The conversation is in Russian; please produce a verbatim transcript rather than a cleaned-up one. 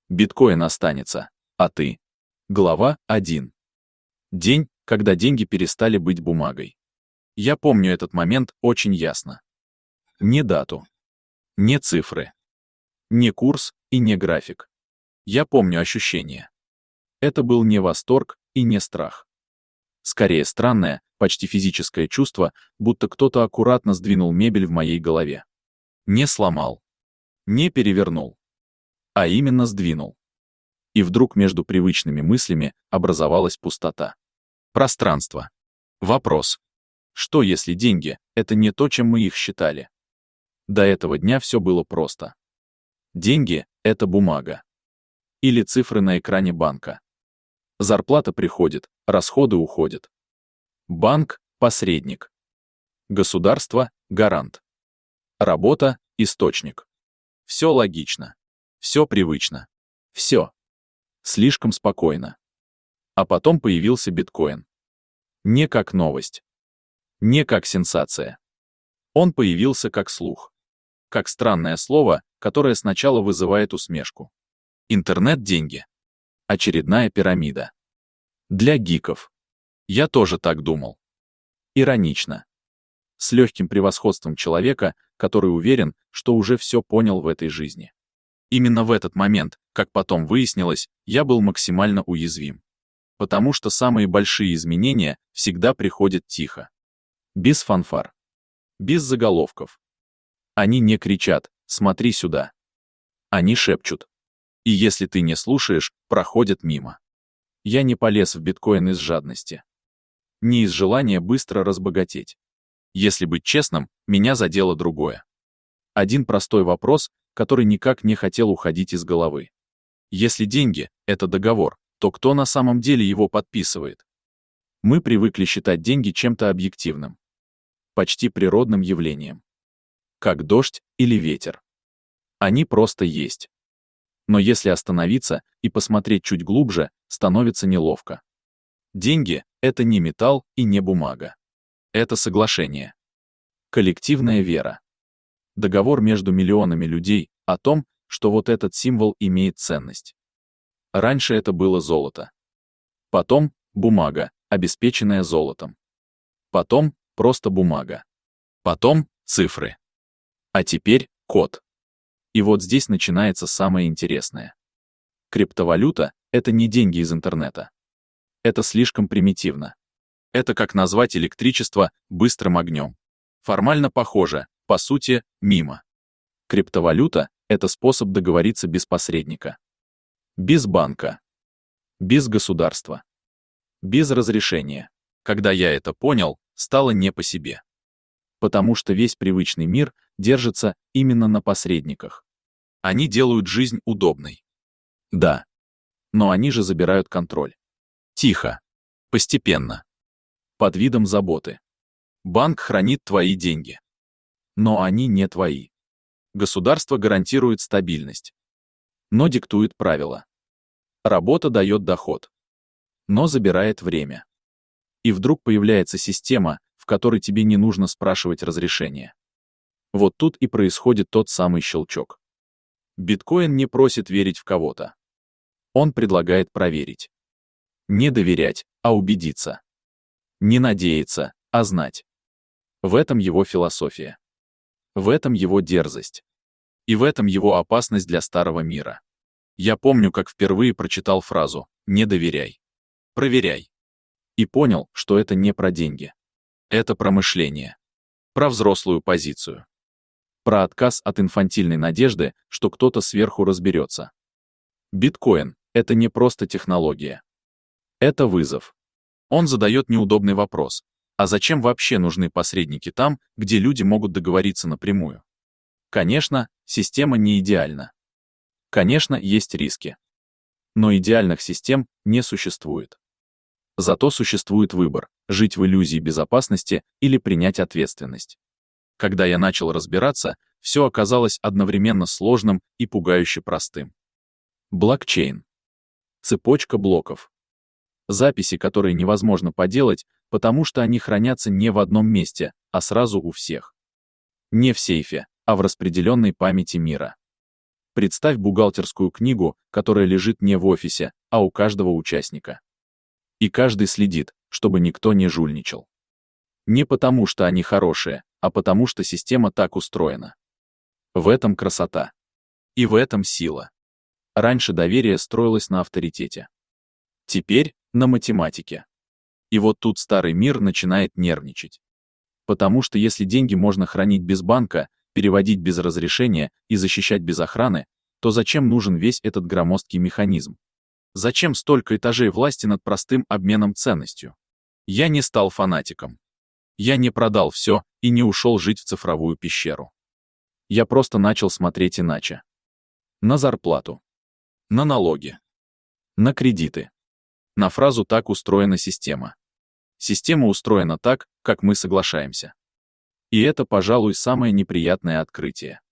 Биткоин останется, а ты? Глава один. День, когда деньги перестали быть бумагой. Я помню этот момент очень ясно. Не дату, не цифры, не курс и не график. Я помню ощущение. Это был не восторг и не страх. Скорее странное, почти физическое чувство, будто кто-то аккуратно сдвинул мебель в моей голове. Не сломал, не перевернул, а именно сдвинул. И вдруг между привычными мыслями образовалась пустота. Пространство. Вопрос. Что если деньги — это не то, чем мы их считали? До этого дня все было просто. Деньги — это бумага. Или цифры на экране банка. Зарплата приходит, расходы уходят. Банк — посредник. Государство — гарант. Работа — источник. Все логично. Все привычно. Все. Слишком спокойно. А потом появился биткоин. Не как новость. Не как сенсация. Он появился как слух. Как странное слово, которое сначала вызывает усмешку. Интернет-деньги. Очередная пирамида. Для гиков. Я тоже так думал. Иронично. С легким превосходством человека, который уверен, что уже все понял в этой жизни. Именно в этот момент, как потом выяснилось, я был максимально уязвим. Потому что самые большие изменения всегда приходят тихо. Без фанфар. Без заголовков. Они не кричат «смотри сюда». Они шепчут. И если ты не слушаешь, проходят мимо. Я не полез в биткоин из жадности. Не из желания быстро разбогатеть. Если быть честным, меня задело другое. Один простой вопрос, который никак не хотел уходить из головы. Если деньги — это договор, то кто на самом деле его подписывает? Мы привыкли считать деньги чем-то объективным. Почти природным явлением. Как дождь или ветер. Они просто есть. Но если остановиться и посмотреть чуть глубже, становится неловко. Деньги — это не металл и не бумага. Это соглашение. Коллективная вера. Договор между миллионами людей о том, что вот этот символ имеет ценность. Раньше это было золото. Потом бумага, обеспеченная золотом. Потом просто бумага. Потом цифры. А теперь код. И вот здесь начинается самое интересное. Криптовалюта — это не деньги из интернета. Это слишком примитивно. Это как назвать электричество быстрым огнем. Формально похоже, по сути, мимо. Криптовалюта — это способ договориться без посредника. Без банка. Без государства. Без разрешения. Когда я это понял, стало не по себе. Потому что весь привычный мир держится именно на посредниках. Они делают жизнь удобной. Да. Но они же забирают контроль. Тихо. Постепенно. Под видом заботы. Банк хранит твои деньги. Но они не твои. Государство гарантирует стабильность. Но диктует правила. Работа дает доход. Но забирает время. И вдруг появляется система, в которой тебе не нужно спрашивать разрешения. Вот тут и происходит тот самый щелчок. Биткоин не просит верить в кого-то. Он предлагает проверить. Не доверять, а убедиться. Не надеяться, а знать. В этом его философия. В этом его дерзость. И в этом его опасность для старого мира. Я помню, как впервые прочитал фразу «не доверяй». Проверяй. И понял, что это не про деньги. Это про мышление. Про взрослую позицию. Про отказ от инфантильной надежды, что кто-то сверху разберется. Биткоин — это не просто технология. Это вызов. Он задает неудобный вопрос. А зачем вообще нужны посредники там, где люди могут договориться напрямую? Конечно, система не идеальна. Конечно, есть риски. Но идеальных систем не существует. Зато существует выбор — жить в иллюзии безопасности или принять ответственность. Когда я начал разбираться, все оказалось одновременно сложным и пугающе простым. Блокчейн. Цепочка блоков. Записи, которые невозможно поделать, потому что они хранятся не в одном месте, а сразу у всех. Не в сейфе, а в распределенной памяти мира. Представь бухгалтерскую книгу, которая лежит не в офисе, а у каждого участника. И каждый следит, чтобы никто не жульничал. Не потому, что они хорошие, а потому, что система так устроена. В этом красота. И в этом сила. Раньше доверие строилось на авторитете. Теперь на математике. И вот тут старый мир начинает нервничать. Потому что если деньги можно хранить без банка, переводить без разрешения и защищать без охраны, то зачем нужен весь этот громоздкий механизм? Зачем столько этажей власти над простым обменом ценностью? Я не стал фанатиком. Я не продал все и не ушел жить в цифровую пещеру. Я просто начал смотреть иначе. На зарплату. На налоги. На кредиты. На фразу «так устроена система». Система устроена так, как мы соглашаемся. И это, пожалуй, самое неприятное открытие.